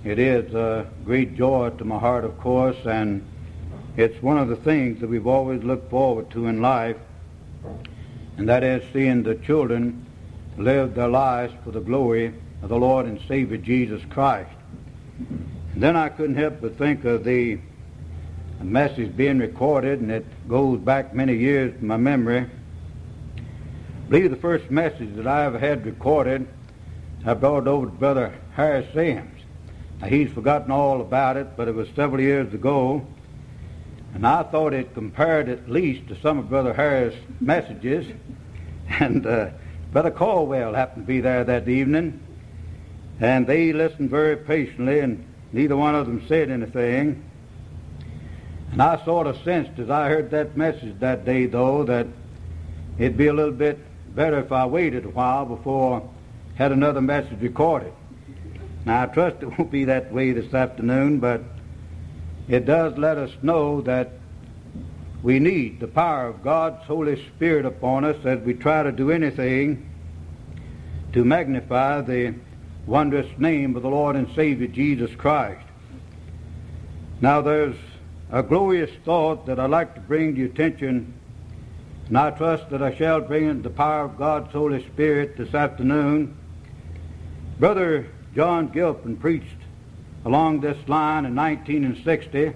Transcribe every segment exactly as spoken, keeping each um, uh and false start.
It is a great joy to my heart, of course, and it's one of the things that we've always looked forward to in life, and that is seeing the children live their lives for the glory of the Lord and Savior Jesus Christ. And then I couldn't help but think of the message being recorded, and it goes back many years to my memory. I believe the first message that I ever had recorded, I brought it over to Brother Harris Sims. Now, he's forgotten all about it, but it was several years ago, and I thought it compared at least to some of Brother Harris' messages. And uh, Brother Caldwell happened to be there that evening, and they listened very patiently, and neither one of them said anything. And I sort of sensed as I heard that message that day, though, that it'd be a little bit better if I waited a while before I had another message recorded. Now, I trust it won't be that way this afternoon, but it does let us know that we need the power of God's Holy Spirit upon us as we try to do anything to magnify the wondrous name of the Lord and Savior Jesus Christ. Now, there's a glorious thought that I'd like to bring to your attention, and I trust that I shall bring in the power of God's Holy Spirit this afternoon. Brother John Gilpin preached along this line in nineteen sixty,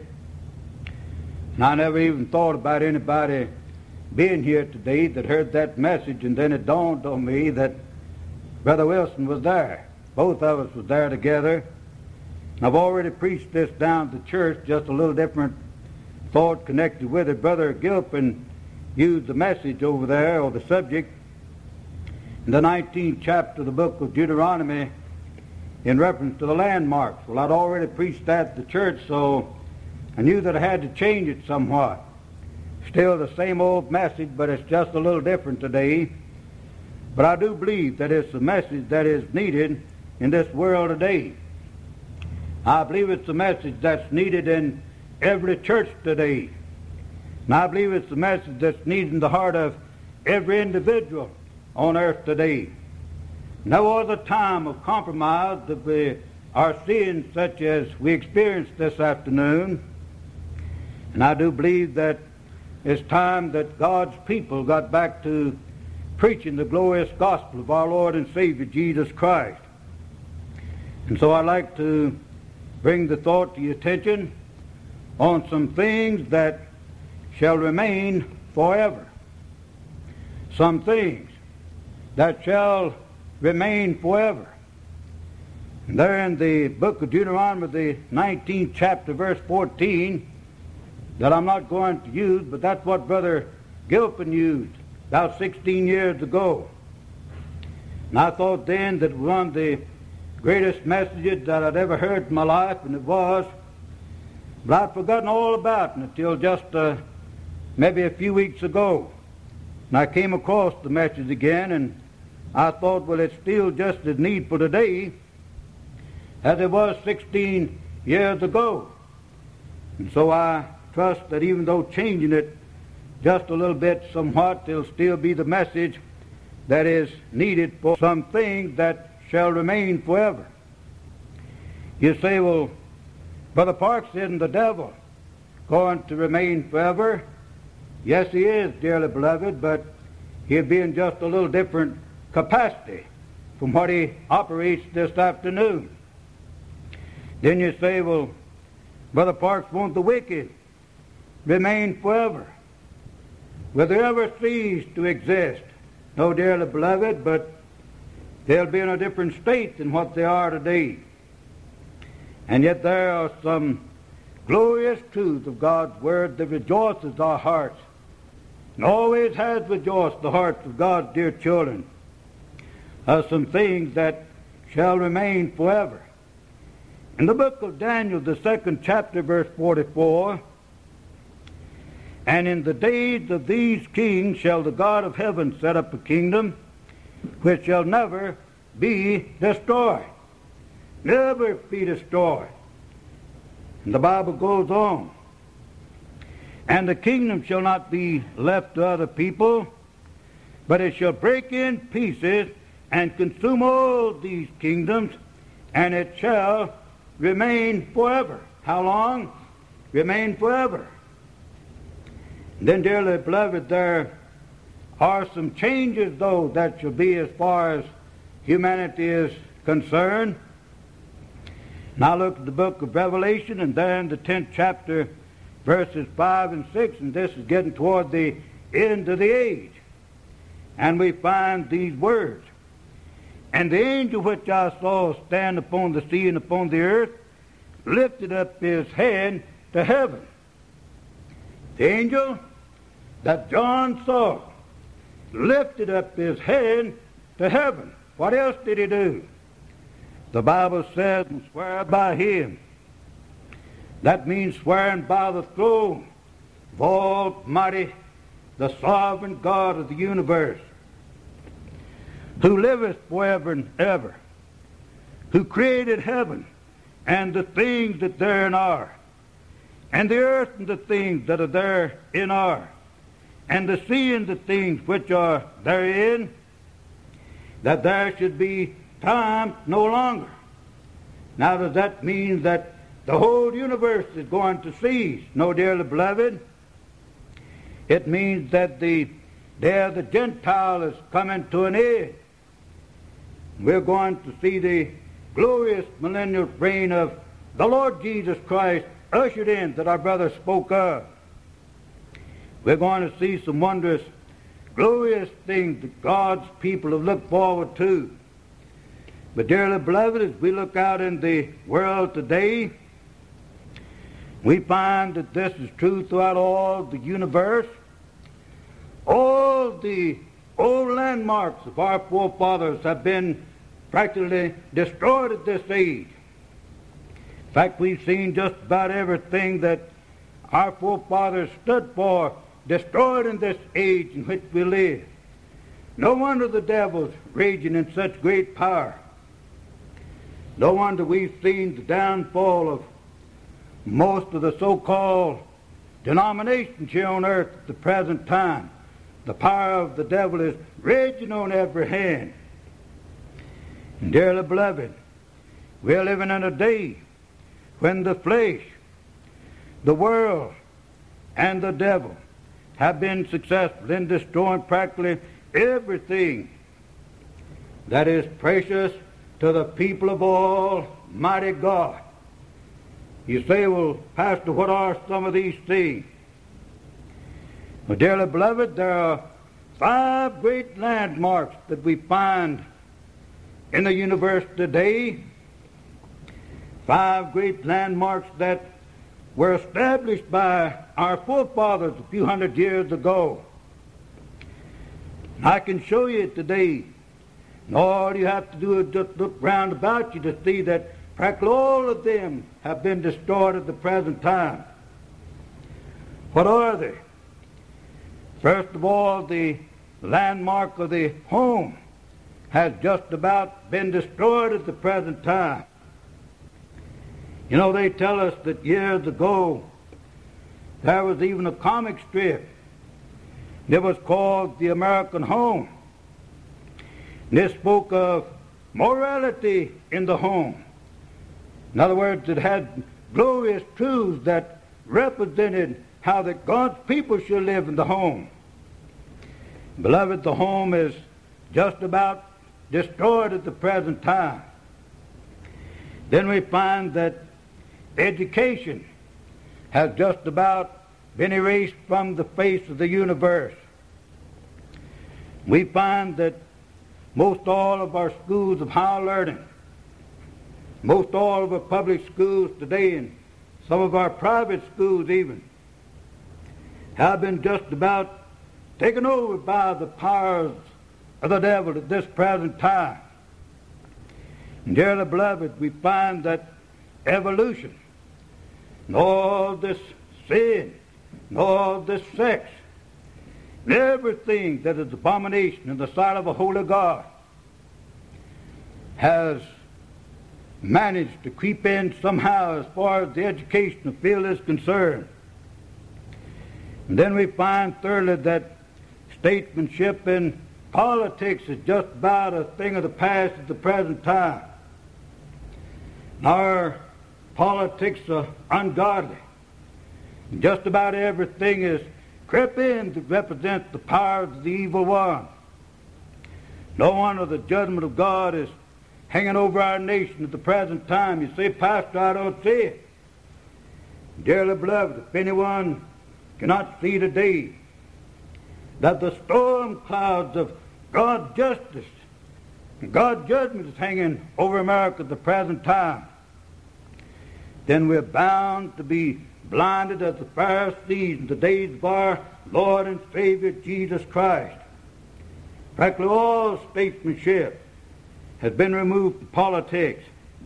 and I never even thought about anybody being here today that heard that message, and then it dawned on me that Brother Wilson was there. Both of us was there together. I've already preached this down to church, just a little different thought connected with it. Brother Gilpin used the message over there, or the subject, in the nineteenth chapter of the book of Deuteronomy in reference to the landmarks. Well, I'd already preached that at the church, so I knew that I had to change it somewhat. Still the same old message, but it's just a little different today. But I do believe that it's a message that is needed in this world today. I believe it's a message that's needed in every church today. And I believe it's a message that's needed in the heart of every individual on earth today. No other time of compromise that we are seeing such as we experienced this afternoon. And I do believe that it's time that God's people got back to preaching the glorious gospel of our Lord and Savior Jesus Christ. And so I'd like to bring the thought to your attention on some things that shall remain forever. Some things that shall remain forever. And there in the book of Deuteronomy, the nineteenth chapter, verse fourteen, that I'm not going to use, but that's what Brother Gilpin used about sixteen years ago. And I thought then that it was one of the greatest messages that I'd ever heard in my life, and it was. But I'd forgotten all about it until just uh, maybe a few weeks ago. And I came across the message again, and I thought, well, it's still just as needful today as it was sixteen years ago. And so I trust that even though changing it just a little bit somewhat, there'll still be the message that is needed for some things that shall remain forever. You say, well, Brother Parks, isn't the devil going to remain forever? Yes, he is, dearly beloved, but he'll be in just a little different capacity from what he operates this afternoon. Then you say, well, Brother Parks, won't the wicked remain forever? Will they ever cease to exist? No, dearly beloved, but they'll be in a different state than what they are today. And yet there are some glorious truths of God's Word that rejoices our hearts, and always has rejoiced the hearts of God's dear children. Are some things that shall remain forever. In the book of Daniel, the second chapter, verse forty-four, and in the days of these kings shall the God of heaven set up a kingdom which shall never be destroyed. Never be destroyed. And the Bible goes on. And the kingdom shall not be left to other people, but it shall break in pieces and consume all these kingdoms, and it shall remain forever. How long? Remain forever. And then, dearly beloved, there are some changes, though, that shall be as far as humanity is concerned. Now look at the book of Revelation, and there in the tenth chapter, verses five and six, and this is getting toward the end of the age. And we find these words. And the angel which I saw stand upon the sea and upon the earth lifted up his hand to heaven. The angel that John saw lifted up his hand to heaven. What else did he do? The Bible says, and swear by him. That means swearing by the throne of Almighty, the sovereign God of the universe, who liveth forever and ever, who created heaven and the things that therein are, and the earth and the things that are therein are, and the sea and the things which are therein, that there should be time no longer. Now, does that mean that the whole universe is going to cease? No, dearly beloved. It means that the day of the Gentile is coming to an end. We're going to see the glorious millennial reign of the Lord Jesus Christ ushered in that our brother spoke of. We're going to see some wondrous, glorious things that God's people have looked forward to. But dearly beloved, as we look out in the world today, we find that this is true throughout all the universe. All the old landmarks of our forefathers have been practically destroyed at this age. In fact, we've seen just about everything that our forefathers stood for destroyed in this age in which we live. No wonder the devil's raging in such great power. No wonder we've seen the downfall of most of the so-called denominations here on earth at the present time. The power of the devil is raging on every hand. And dearly beloved, we're living in a day when the flesh, the world, and the devil have been successful in destroying practically everything that is precious to the people of Almighty God. You say, well, Pastor, what are some of these things? Well, dearly beloved, there are five great landmarks that we find in the universe today. Five great landmarks that were established by our forefathers a few hundred years ago. I can show you it today. And all you have to do is just look round about you to see that practically all of them have been destroyed at the present time. What are they? First of all, the landmark of the home has just about been destroyed at the present time. You know, they tell us that years ago there was even a comic strip. It was called The American Home. And this spoke of morality in the home. In other words, it had glorious truths that represented how that God's people should live in the home. Beloved, the home is just about destroyed at the present time. Then we find that education has just about been erased from the face of the universe. We find that most all of our schools of higher learning, most all of our public schools today, and some of our private schools even, have been just about taken over by the powers of the devil at this present time. And dearly beloved, we find that evolution, and all this sin, and all this sex, and everything that is abomination in the sight of a holy God has managed to creep in somehow as far as the educational field is concerned. And then we find thirdly that statesmanship in politics is just about a thing of the past at the present time. Our politics are ungodly. Just about everything is crept in to represent the power of the evil one. No wonder the judgment of God is hanging over our nation at the present time. You say, Pastor, I don't see it. Dearly beloved, if anyone cannot see today that the storm clouds of God's justice and God's judgment is hanging over America at the present time, then we're bound to be blinded as the Pharisees in the days of our Lord and Savior Jesus Christ. Practically all statesmanship has been removed from politics.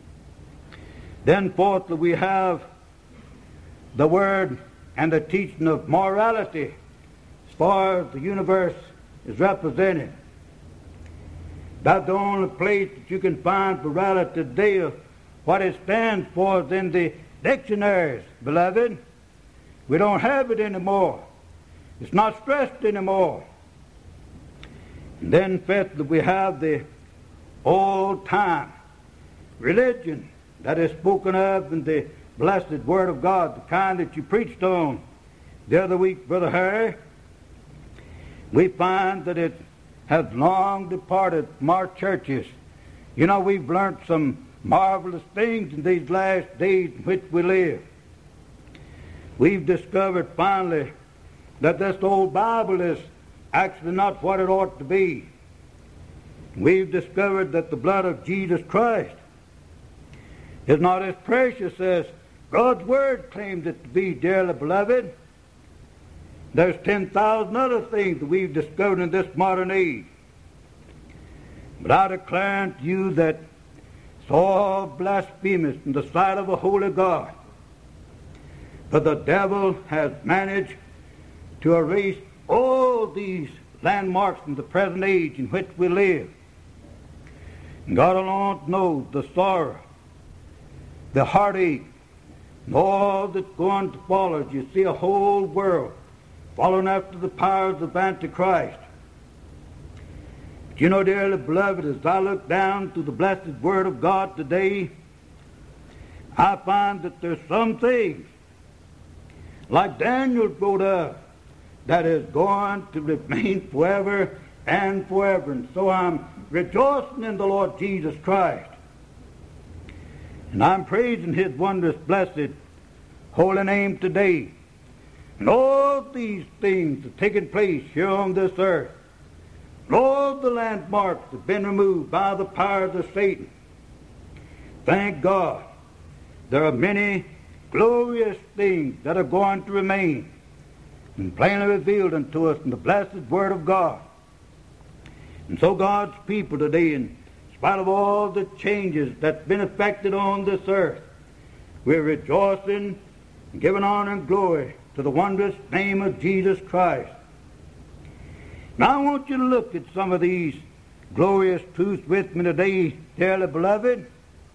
Then fourthly, we have the word and the teaching of morality as far as the universe is represented. That's the only place that you can find morality today. What it stands for is in the dictionaries, beloved. We don't have it anymore. It's not stressed anymore. And then fifthly, we have the old-time religion that is spoken of in the blessed Word of God, the kind that you preached on the other week, Brother Harry. We find that it has long departed from our churches. You know, we've learned some marvelous things in these last days in which we live. We've discovered finally that this old Bible is actually not what it ought to be. We've discovered that the blood of Jesus Christ is not as precious as God's Word claims it to be, dearly beloved. There's ten thousand other things that we've discovered in this modern age. But I declare unto you that it's all blasphemous in the sight of a holy God. For the devil has managed to erase all these landmarks in the present age in which we live. And God alone knows the sorrow, the heartache, and all that's going to follow. You see a whole world following after the powers of Antichrist. But you know, dearly beloved, as I look down to the blessed Word of God today, I find that there's some things, like Daniel wrote of, that is going to remain forever and forever. And so I'm rejoicing in the Lord Jesus Christ. And I'm praising His wondrous, blessed, holy name today. And all these things have taken place here on this earth. And all the landmarks have been removed by the powers of Satan. Thank God, there are many glorious things that are going to remain and plainly revealed unto us in the blessed Word of God. And so God's people today, in spite of all the changes that's been effected on this earth, we're rejoicing and giving honor and glory to the wondrous name of Jesus Christ. Now I want you to look at some of these glorious truths with me today, dearly beloved.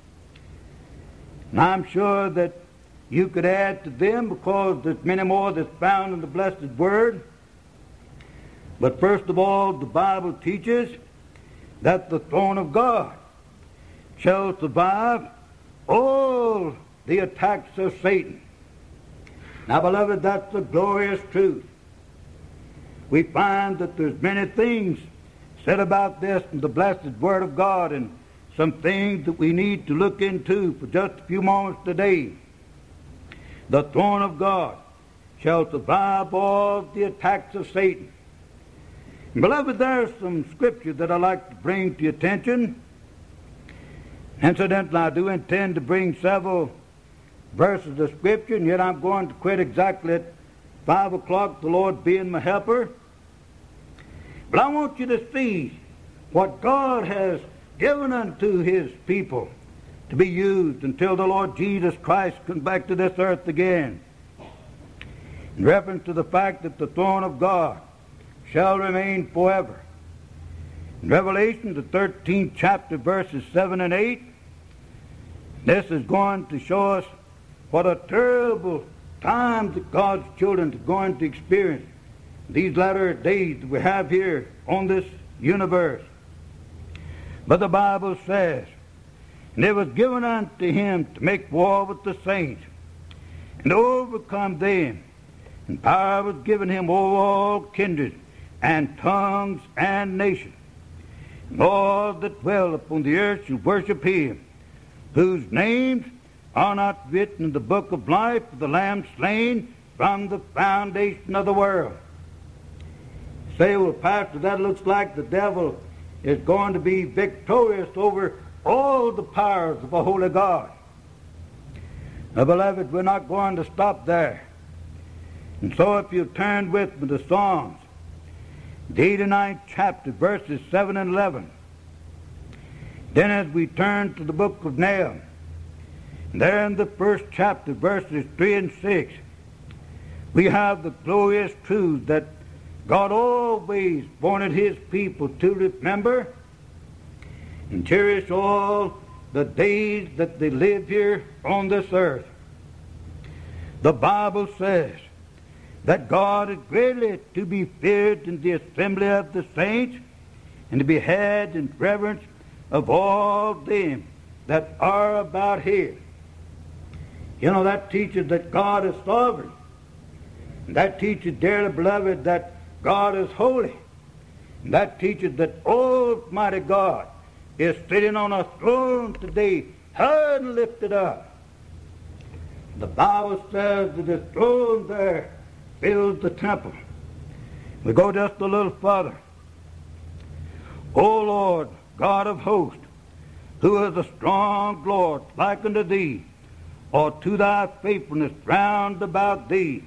And I'm sure that you could add to them, because there's many more that's found in the blessed Word. But first of all, the Bible teaches that the throne of God shall survive all the attacks of Satan. Now, beloved, that's a glorious truth. We find that there's many things said about this in the blessed Word of God, and some things that we need to look into for just a few moments today. The throne of God shall survive all the attacks of Satan. And beloved, there's some scripture that I'd like to bring to your attention. Incidentally, I do intend to bring several verses of scripture, and yet I'm going to quit exactly at five o'clock, the Lord being my helper. But I want you to see what God has given unto His people to be used until the Lord Jesus Christ comes back to this earth again. In reference to the fact that the throne of God shall remain forever. In Revelation, the thirteenth chapter, verses seven and eight, this is going to show us what a terrible time that God's children are going to experience these latter days that we have here on this universe. But the Bible says, And it was given unto him to make war with the saints, and to overcome them. And power was given him over all kindreds, and tongues, and nations. And all that dwell upon the earth shall worship him, whose names are not written in the book of life of the Lamb slain from the foundation of the world. Say, well, Pastor, that looks like the devil is going to be victorious over all the powers of a holy God. Now, beloved, we're not going to stop there. And so if you turn with me to Psalms, the eighty-ninth chapter, verses seven and eleven. Then as we turn to the book of Nahum, there in the first chapter, verses three and six, we have the glorious truth that God always wanted his people to remember and cherish all the days that they live here on this earth. The Bible says that God is greatly to be feared in the assembly of the saints, and to be had in reverence of all them that are about here. You know, that teaches that God is sovereign. And that teaches, dearly beloved, that God is holy. And that teaches that Almighty God is sitting on a throne today, high and lifted up. The Bible says that his throne there fills the temple. We go just a little further. O Lord, God of hosts, who is a strong Lord like unto thee, or to thy faithfulness round about thee.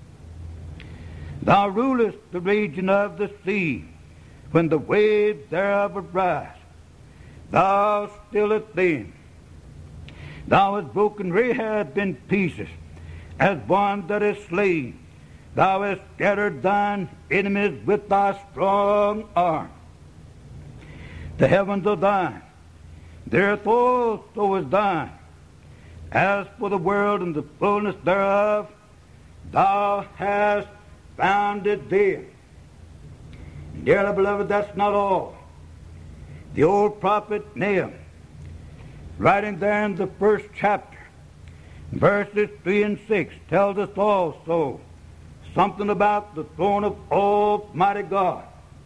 Thou rulest the region of the sea, when the waves thereof arise. Thou stillest them. Thou hast broken Rahab in pieces, as one that is slain. Thou hast scattered thine enemies with thy strong arm. The heavens are thine, the earth also is thine. As for the world and the fullness thereof, thou hast founded them. Dearly beloved, that's not all. The old prophet Nahum, writing there in the first chapter, verses three and six, tells us also something about the throne of Almighty God.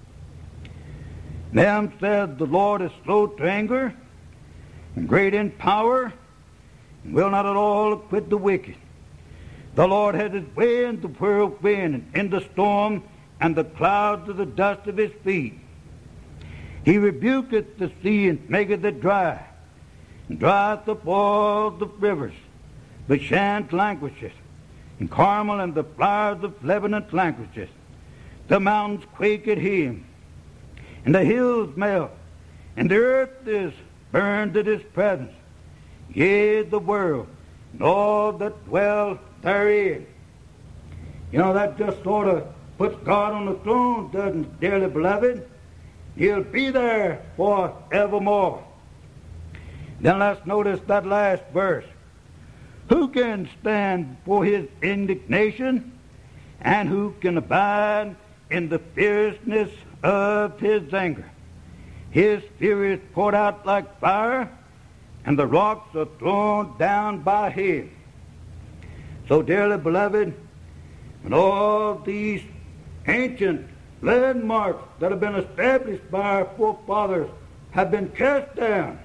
Nahum says, the Lord is slow to anger, and great in power, and will not at all acquit the wicked. The Lord has his way in the whirlwind, and in the storm, and the clouds of the dust of his feet. He rebuketh the sea, and maketh it dry, and drieth up all the rivers. Bashan languisheth, and Carmel and the flowers of Lebanon languisheth. The mountains quake at him, and the hills melt, and the earth is burned at his presence. Yea, the world, and all that dwell therein. You know, that just sort of puts God on the throne, doesn't it, dearly beloved? He'll be there forevermore. Then let's notice that last verse. Who can stand before his indignation, and who can abide in the fierceness of his anger? His fury is poured out like fire, and the rocks are thrown down by him. So, dearly beloved, and all these ancient landmarks that have been established by our forefathers have been cast down,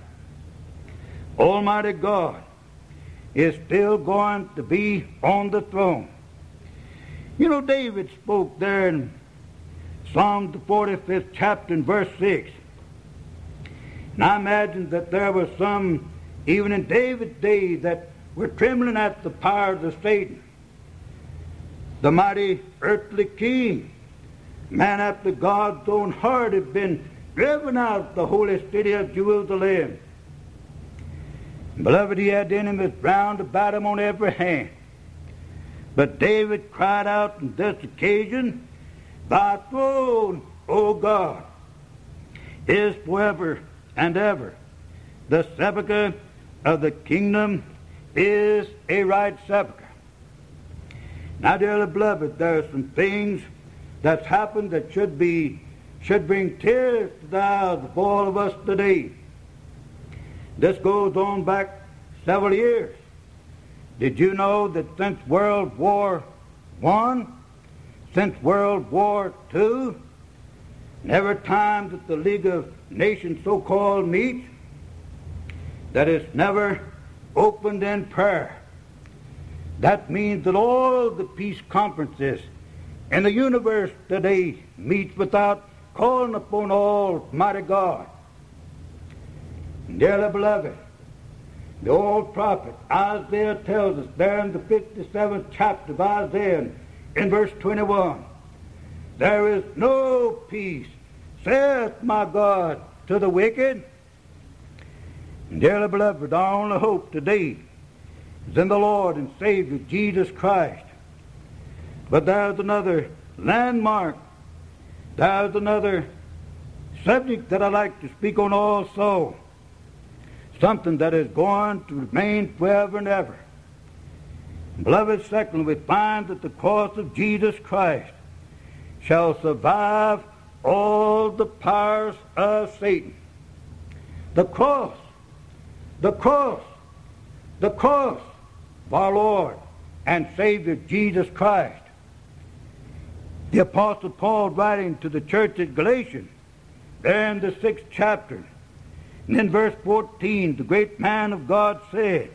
Almighty God is still going to be on the throne. You know, David spoke there in Psalm the forty-fifth chapter and verse six. And I imagine that there were some, even in David's day, that were trembling at the powers of Satan. The mighty earthly king, man after God's own heart, had been driven out of the holy city of Jerusalem. Beloved, he had enemies round about him on every hand. But David cried out on this occasion, Thy throne, O God, is forever and ever. The sepulchre of the kingdom is a right sepulchre. Now, dearly beloved, there are some things that's happened that should be should bring tears to the eyes of all of us today. This goes on back several years. Did you know that since World War One, since World War Two, and every time that the League of Nations so-called meets, that it's never opened in prayer? That means that all the peace conferences in the universe today meet without calling upon Almighty God. Dearly beloved, the old prophet Isaiah tells us there in the fifty-seventh chapter of Isaiah, in verse twenty-one, there is no peace, saith my God, to the wicked. And dearly beloved, our only hope today is in the Lord and Savior Jesus Christ. But there's another landmark, there's another subject that I'd like to speak on also, something that is going to remain forever and ever. Beloved, secondly, we find that the cross of Jesus Christ shall survive all the powers of Satan. The cross, the cross, the cross of our Lord and Savior Jesus Christ. The Apostle Paul, writing to the church at Galatia, there in the sixth chapter, and in verse fourteen, the great man of God said,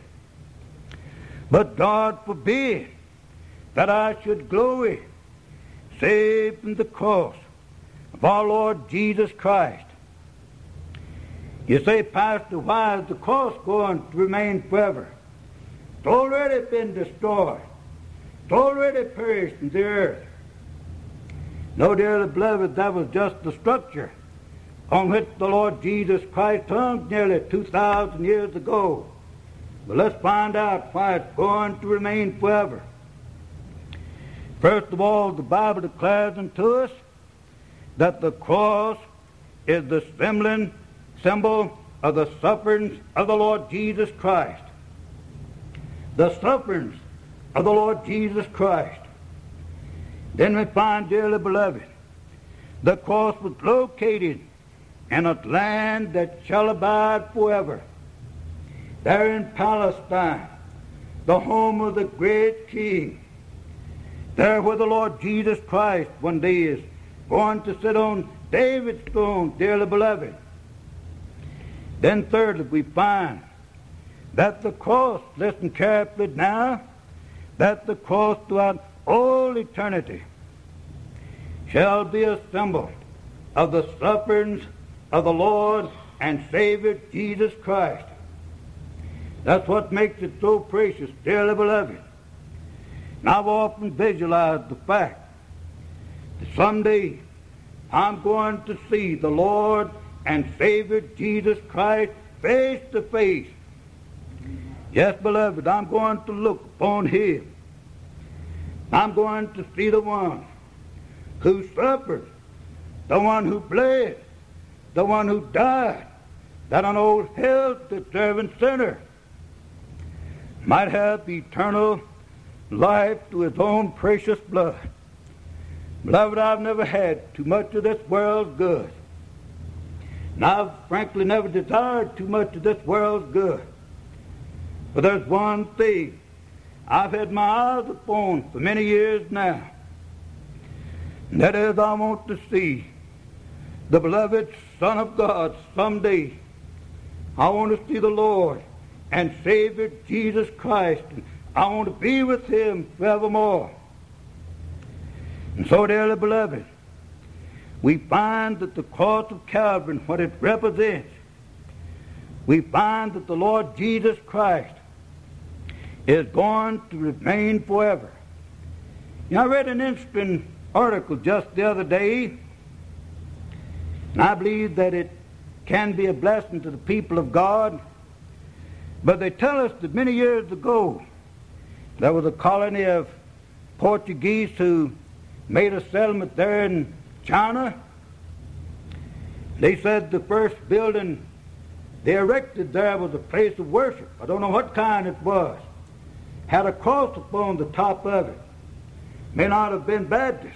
but God forbid that I should glory save in the cross of our Lord Jesus Christ. You say, Pastor, why is the cross going to remain forever? It's already been destroyed. It's already perished in the earth. No, dearly beloved, that was just the structure on which the Lord Jesus Christ hung nearly two thousand years ago. But let's find out why it's going to remain forever. First of all, the Bible declares unto us that the cross is the symbol, symbol of the sufferings of the Lord Jesus Christ. The sufferings of the Lord Jesus Christ. Then we find, dearly beloved, the cross was located in a land that shall abide forever. There in Palestine, the home of the great King. There where the Lord Jesus Christ one day is going to sit on David's throne, dearly beloved. Then thirdly, we find that the cross, listen carefully now, that the cross throughout all eternity shall be a symbol of the sufferings of the Lord and Savior Jesus Christ. That's what makes it so precious, dearly beloved. And I've often visualized the fact that someday I'm going to see the Lord and Savior Jesus Christ face to face. Yes, beloved, I'm going to look upon Him. I'm going to see the one who suffered, the one who bled, the one who died, that an old hell-deserving sinner might have eternal life through His own precious blood. Beloved, I've never had too much of this world's good. And I've frankly never desired too much of this world's good. But there's one thing I've had my eyes upon for many years now. And that is, I want to see the beloved Son of God someday. I want to see the Lord and Savior Jesus Christ. And I want to be with Him forevermore. And so, dearly beloved, we find that the cross of Calvary, what it represents, we find that the Lord Jesus Christ is going to remain forever. You know, I read an interesting article just the other day, and I believe that it can be a blessing to the people of God. But they tell us that many years ago, there was a colony of Portuguese who made a settlement there in China. They said the first building they erected there was a place of worship. I don't know what kind it was. Had a cross upon the top of it. May not have been Baptist.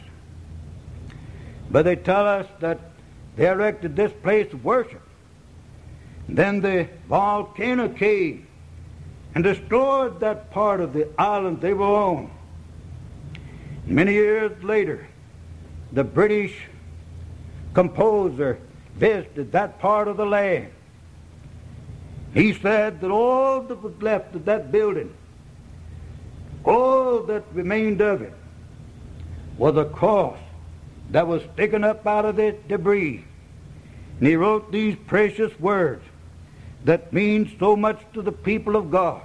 But they tell us that they erected this place of worship. Then the volcano came and destroyed that part of the island they were on. Many years later, the British composer visited that part of the land. He said that all that was left of that building, all that remained of it, was a cross that was sticking up out of the debris. And he wrote these precious words that mean so much to the people of God.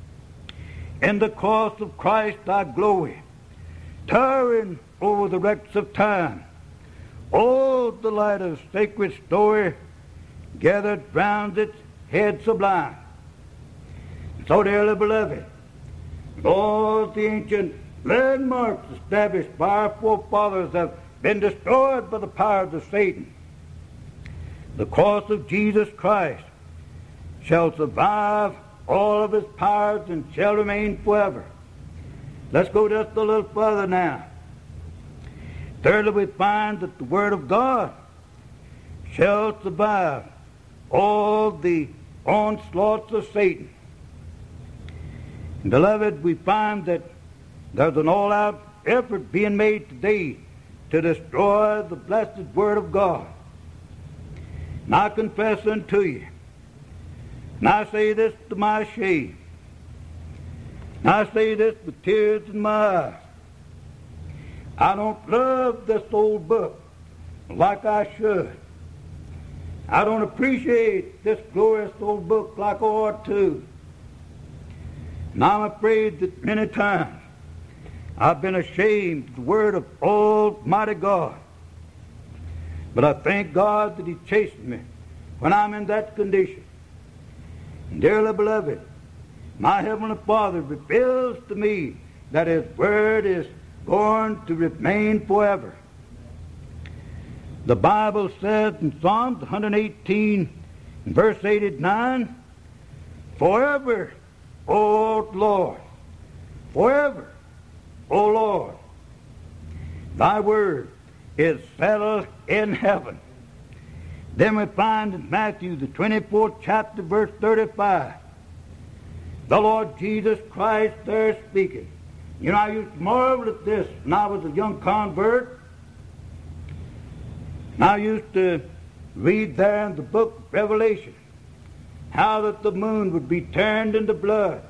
In the cross of Christ I glory, towering over the wrecks of time. All the light of sacred story gathered round its head sublime. So, dearly beloved, all the ancient landmarks established by our forefathers have been destroyed by the powers of Satan. The cross of Jesus Christ shall survive all of his powers and shall remain forever. Let's go just a little further now. Thirdly, we find that the Word of God shall survive all the onslaughts of Satan. And beloved, we find that there's an all-out effort being made today to destroy the blessed Word of God. And I confess unto you, and I say this to my shame, and I say this with tears in my eyes, I don't love this old book like I should. I don't appreciate this glorious old book like I ought to. And I'm afraid that many times I've been ashamed of the word of Almighty God. But I thank God that He chastened me when I'm in that condition. And dearly beloved, my Heavenly Father reveals to me that His Word is going to remain forever. The Bible says in Psalms one eighteen, verse eighty-nine, forever, O Lord, forever, O Lord, thy word is settled in heaven. Then we find in Matthew, the twenty-fourth chapter, verse thirty-five, the Lord Jesus Christ there speaking. You know, I used to marvel at this when I was a young convert. And I used to read there in the book of Revelation how that the moon would be turned into blood,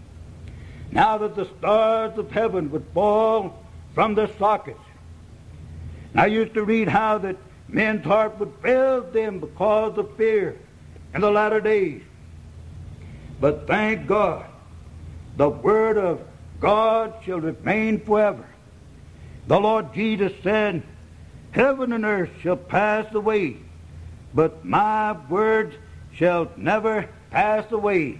now that the stars of heaven would fall from their sockets. And I used to read how that men's heart would fail them because of fear in the latter days. But thank God, the Word of God shall remain forever. The Lord Jesus said, heaven and earth shall pass away, but my words shall never pass away.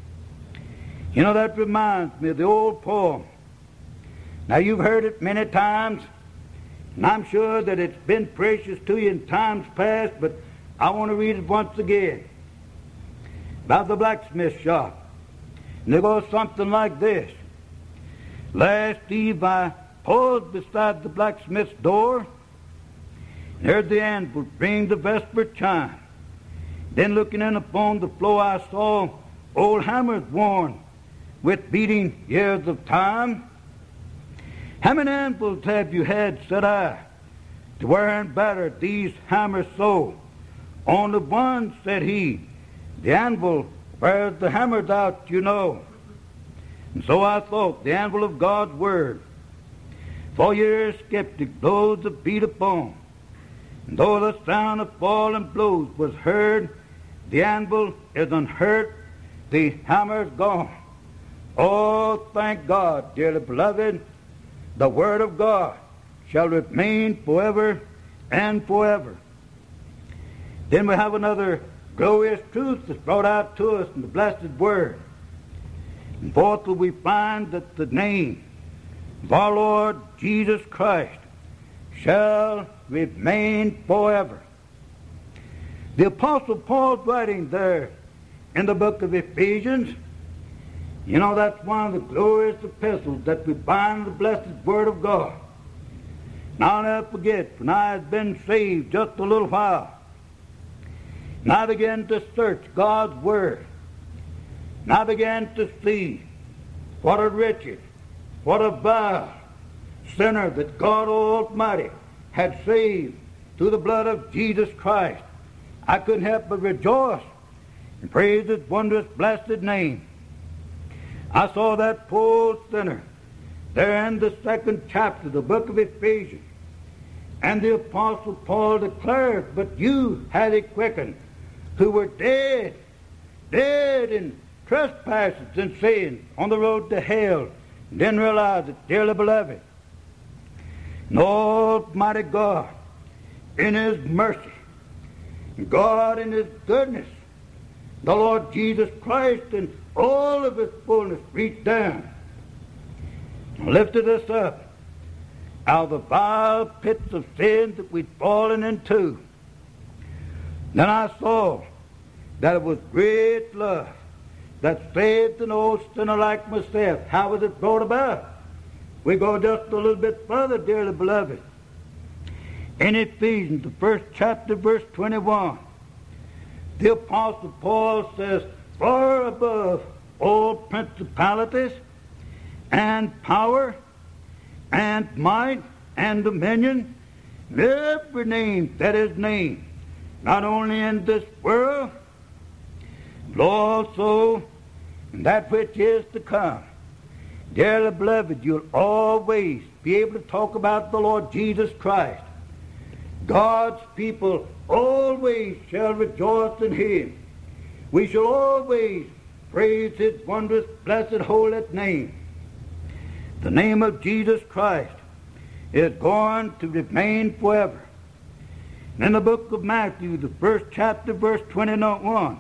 You know, that reminds me of the old poem. Now, you've heard it many times, and I'm sure that it's been precious to you in times past, but I want to read it once again. About the blacksmith shop. And it goes something like this. Last eve I paused beside the blacksmith's door and heard the anvil ring the vesper chime. Then looking in upon the floor I saw old hammers worn with beating years of time. How many anvils have you had, said I, to wear and batter these hammers so? Only one, said he. The anvil wears the hammers out, you know. And so I thought, the anvil of God's Word. For you're skeptic, blows of beat upon. And though the sound of falling blows was heard, the anvil is unhurt, the hammer's gone. Oh, thank God, dearly beloved, the Word of God shall remain forever and forever. Then we have another glorious truth that's brought out to us in the blessed Word. And fourthly, we find that the name of our Lord Jesus Christ shall remain forever. The Apostle Paul's writing there in the book of Ephesians. You know, that's one of the glorious epistles that we find the blessed Word of God. Now, I'll never forget, when I had been saved just a little while, And I began to search God's Word. And I began to see what a wretched, what a vile sinner that God Almighty had saved through the blood of Jesus Christ. I couldn't help but rejoice and praise His wondrous blessed name. I saw that poor sinner there in the second chapter of the book of Ephesians. And the Apostle Paul declared, but you had He quickened, who were dead, dead in trespasses and sins on the road to hell. And then realize it, dearly beloved, and Almighty God, in His mercy, God in His goodness, the Lord Jesus Christ in all of His fullness reached down and lifted us up out of the vile pits of sin that we'd fallen into. Then I saw that it was great love that saved an old sinner like myself. How was it brought about? We go just a little bit further, dearly beloved. In Ephesians, the first chapter, verse twenty-one, the Apostle Paul says, far above all principalities and power and might and dominion, and every name that is named, not only in this world, but also in that which is to come. Dearly beloved, you'll always be able to talk about the Lord Jesus Christ. God's people always shall rejoice in Him. We shall always praise His wondrous, blessed, holy name. The name of Jesus Christ is going to remain forever. And in the book of Matthew, the first chapter, verse twenty-one,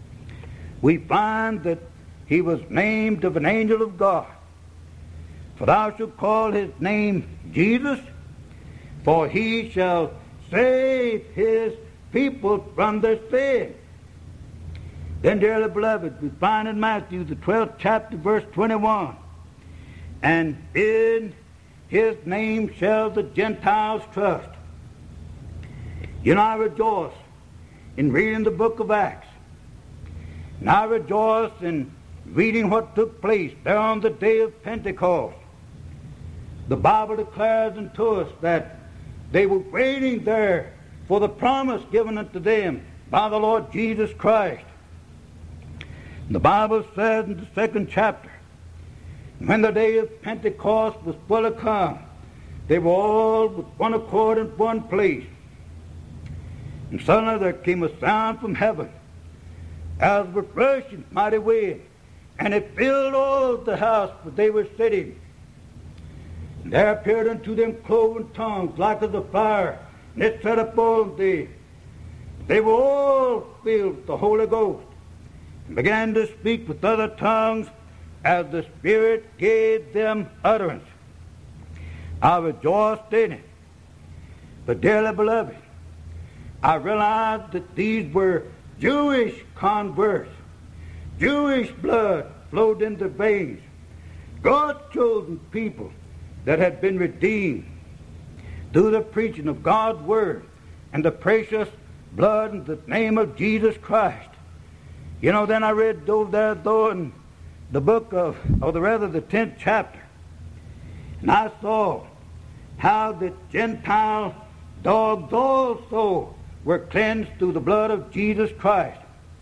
we find that He was named of an angel of God. For thou shalt call His name Jesus, for He shall save His people from their sin. Then, dearly beloved, we find in Matthew, the twelfth chapter, verse twenty-one, and in His name shall the Gentiles trust. You know, I rejoice in reading the book of Acts. And I rejoice in reading what took place there on the day of Pentecost. The Bible declares unto us that they were waiting there for the promise given unto them by the Lord Jesus Christ. And the Bible says in the second chapter, when the day of Pentecost was fully come, they were all with one accord in one place. And suddenly there came a sound from heaven, as of a rushing mighty wind, and it filled all the house where they were sitting. And there appeared unto them cloven tongues like as a fire, and it set upon them. They were all filled with the Holy Ghost, and began to speak with other tongues as the Spirit gave them utterance. I rejoiced in it. But dearly beloved, I realized that these were Jewish converts. Jewish blood flowed in their veins. God's chosen people that had been redeemed through the preaching of God's Word and the precious blood in the name of Jesus Christ. You know, then I read over there, though, in the book of, or the rather the tenth chapter, and I saw how the Gentile dogs also were cleansed through the blood of Jesus Christ.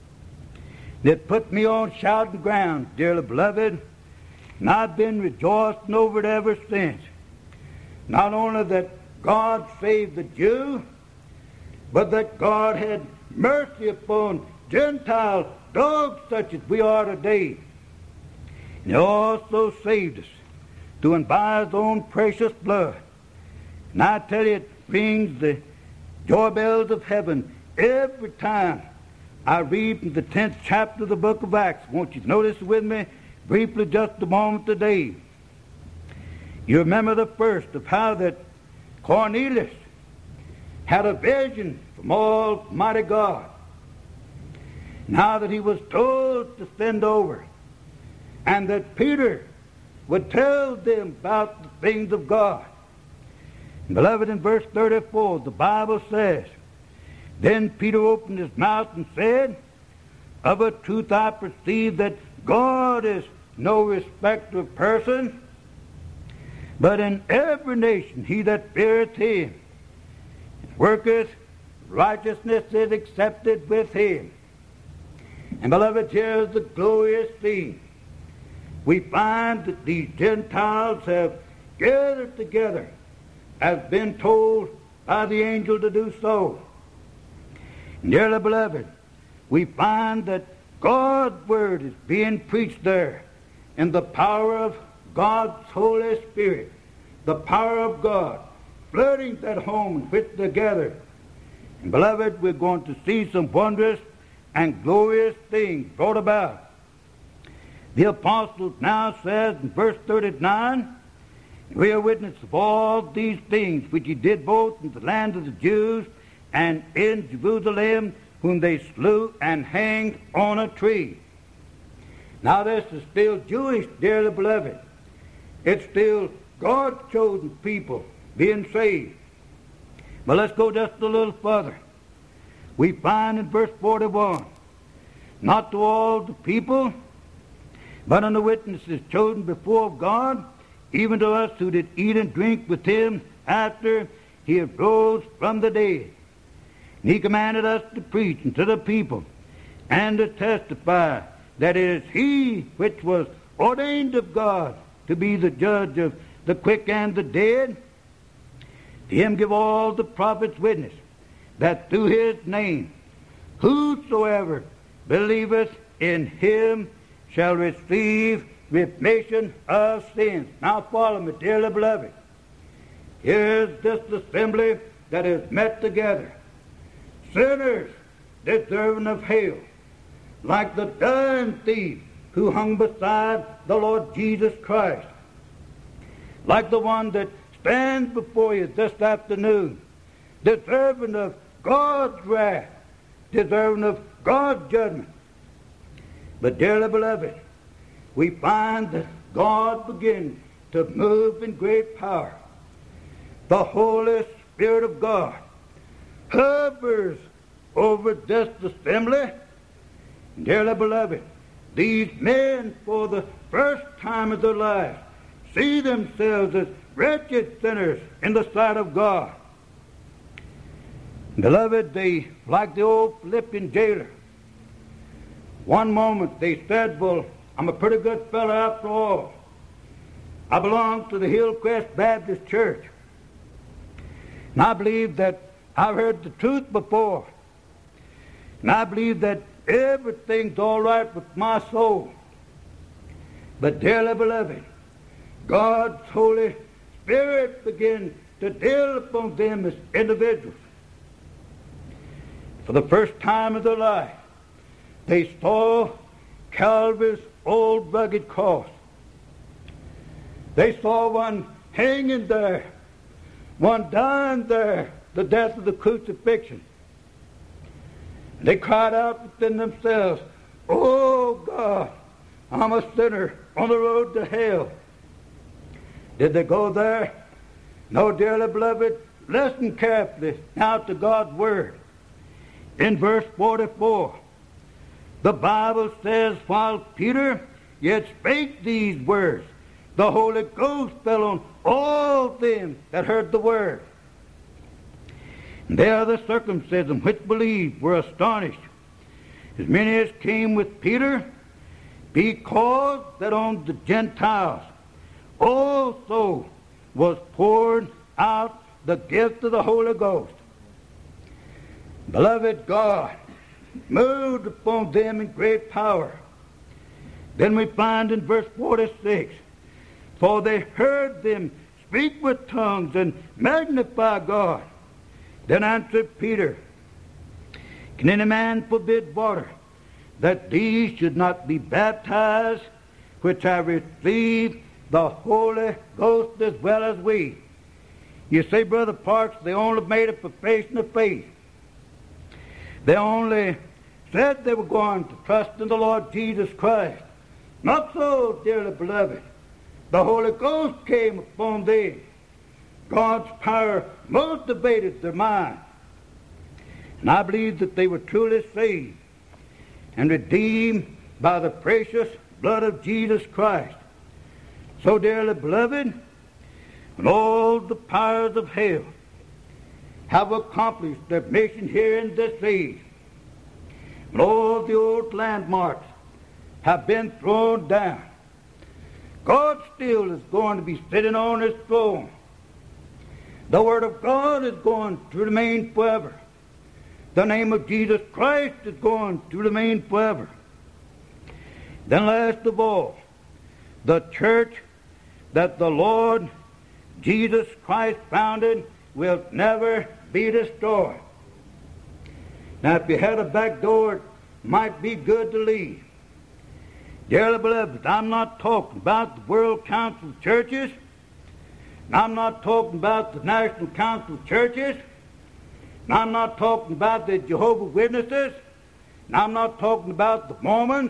It put me on shouting ground, dearly beloved, and I've been rejoicing over it ever since. Not only that God saved the Jew, but that God had mercy upon Gentile dogs such as we are today. And He also saved us through and by His own precious blood. And I tell you, it rings the joy bells of heaven every time I read from the tenth chapter of the book of Acts. Won't you notice with me briefly just a moment today? You remember the first of how that Cornelius had a vision from Almighty God. Now that he was told to send over, and that Peter would tell them about the things of God. And beloved, in verse thirty-four, the Bible says, Then Peter opened his mouth and said, Of a truth I perceive that God is no respecter of persons, but in every nation he that feareth him and worketh righteousness is accepted with him. And beloved, here is the glorious thing. We find that these Gentiles have gathered together, as been told by the angel to do so. And dearly beloved, we find that God's word is being preached there in the power of God's Holy Spirit, the power of God flooding that home in which they're gathered. And beloved, we're going to see some wondrous and glorious things brought about. The apostle now says in verse thirty-nine, We are witnesses of all these things which he did both in the land of the Jews and in Jerusalem, whom they slew and hanged on a tree. Now this is still Jewish, dearly beloved. It's still God's chosen people being saved. But let's go just a little further. We find in verse forty-one, Not to all the people, but unto witnesses chosen before God, even to us who did eat and drink with him after he arose from the dead. And he commanded us to preach unto the people and to testify that it is he which was ordained of God to be the judge of the quick and the dead. To him give all the prophets witness that through his name whosoever believeth in him shall receive remission of sins. Now follow me, dearly beloved. Here's this assembly that is met together. Sinners deserving of hell, like the dying thief who hung beside the Lord Jesus Christ, like the one that stands before you this afternoon, deserving of God's wrath, deserving of God's judgment. But dearly beloved, we find that God begins to move in great power. The Holy Spirit of God hovers over this assembly. Dearly beloved, these men for the first time of their lives see themselves as wretched sinners in the sight of God. Beloved, they, like the old Philippian jailer, one moment they said, well, I'm a pretty good fellow after all. I belong to the Hillcrest Baptist Church. And I believe that I've heard the truth before. And I believe that everything's all right with my soul. But dearly beloved, God's Holy Spirit begins to deal upon them as individuals. For the first time of their life, they saw Calvary's old rugged cross. They saw one hanging there, one dying there, the death of the crucifixion. They cried out within themselves, Oh God, I'm a sinner on the road to hell. Did they go there? No, dearly beloved, listen carefully now to God's word. In verse forty-four, the Bible says, while Peter yet spake these words, the Holy Ghost fell on all them that heard the word. And there the circumcision which believed were astonished, as many as came with Peter, because that on the Gentiles also was poured out the gift of the Holy Ghost. Beloved, God moved upon them in great power. Then we find in verse forty-six, for they heard them speak with tongues and magnify God. Then answered Peter, Can any man forbid water, that these should not be baptized, which have received the Holy Ghost as well as we? You see, Brother Parks, they only made a profession of faith. They only said they were going to trust in the Lord Jesus Christ. Not so, dearly beloved. The Holy Ghost came upon them. God's power motivated their mind. And I believe that they were truly saved and redeemed by the precious blood of Jesus Christ. So, dearly beloved, when all the powers of hell have accomplished their mission here in this age, when all the old landmarks have been thrown down, God still is going to be sitting on his throne. The Word of God is going to remain forever. The name of Jesus Christ is going to remain forever. Then last of all, the church that the Lord Jesus Christ founded will never be destroyed. Now, if you had a back door, it might be good to leave. Dearly beloved, I'm not talking about the World Council of Churches. I'm not talking about the National Council of Churches. I'm not talking about the Jehovah's Witnesses. I'm not talking about the Mormons.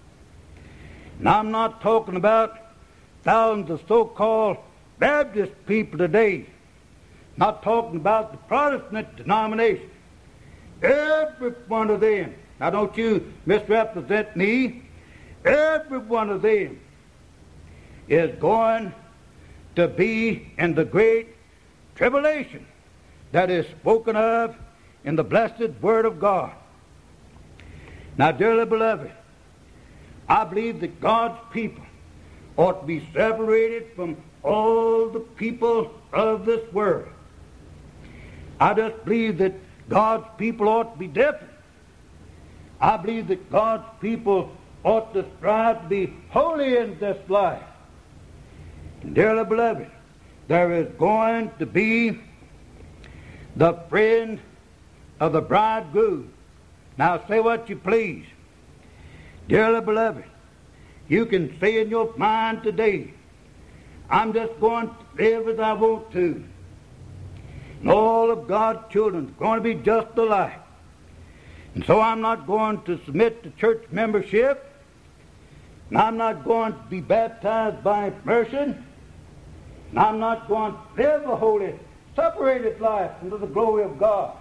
And I'm not talking about thousands of so-called Baptist people today. Not talking about the Protestant denomination. Every one of them, now don't you misrepresent me, every one of them is going to be in the great tribulation that is spoken of in the blessed Word of God. Now, dearly beloved, I believe that God's people ought to be separated from all the people of this world. I just believe that God's people ought to be different. I believe that God's people ought to strive to be holy in this life. And dearly beloved, there is going to be the friend of the bridegroom. Now say what you please. Dearly beloved, you can say in your mind today, I'm just going to live as I want to. And all of God's children are going to be just alike. And so I'm not going to submit to church membership. And I'm not going to be baptized by immersion. And I'm not going to live a holy, separated life unto the glory of God.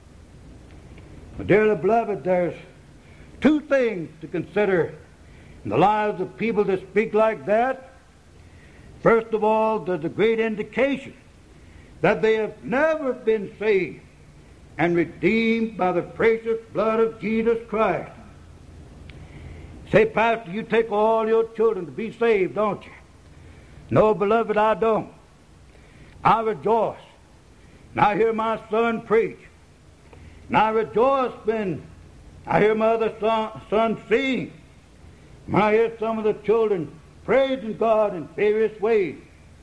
But dearly beloved, there's two things to consider in the lives of people that speak like that. First of all, there's a great indication that they have never been saved and redeemed by the precious blood of Jesus Christ. Say, Pastor, you take all your children to be saved, don't you? No, beloved, I don't. I rejoice. And I hear my son preach. And I rejoice when I hear my other son, son sing. When I hear some of the children praising God in various ways.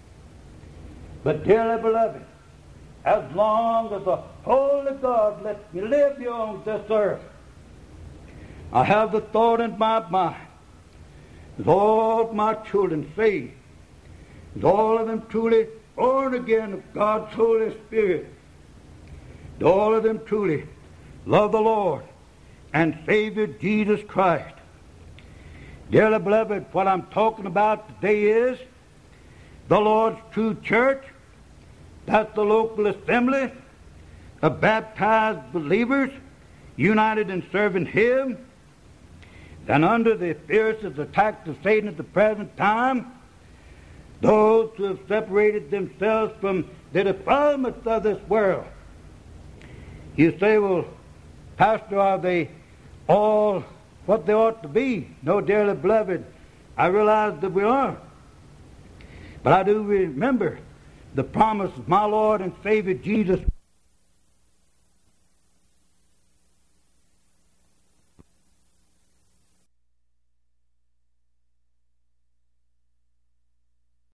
But dearly beloved, as long as the Holy God lets me live here on this earth, I have the thought in my mind, is all of my children saved? Is all of them truly born again of God's Holy Spirit? Is all of them truly love the Lord and Savior Jesus Christ? Dearly beloved, what I'm talking about today is the Lord's true church. That's the local assembly of baptized believers united in serving Him. And under the fiercest attacks of Satan at the present time, those who have separated themselves from the defilements of this world. You say, well, Pastor, are they all what they ought to be? No, dearly beloved, I realize that we are. But I do remember the promise of my Lord and Savior Jesus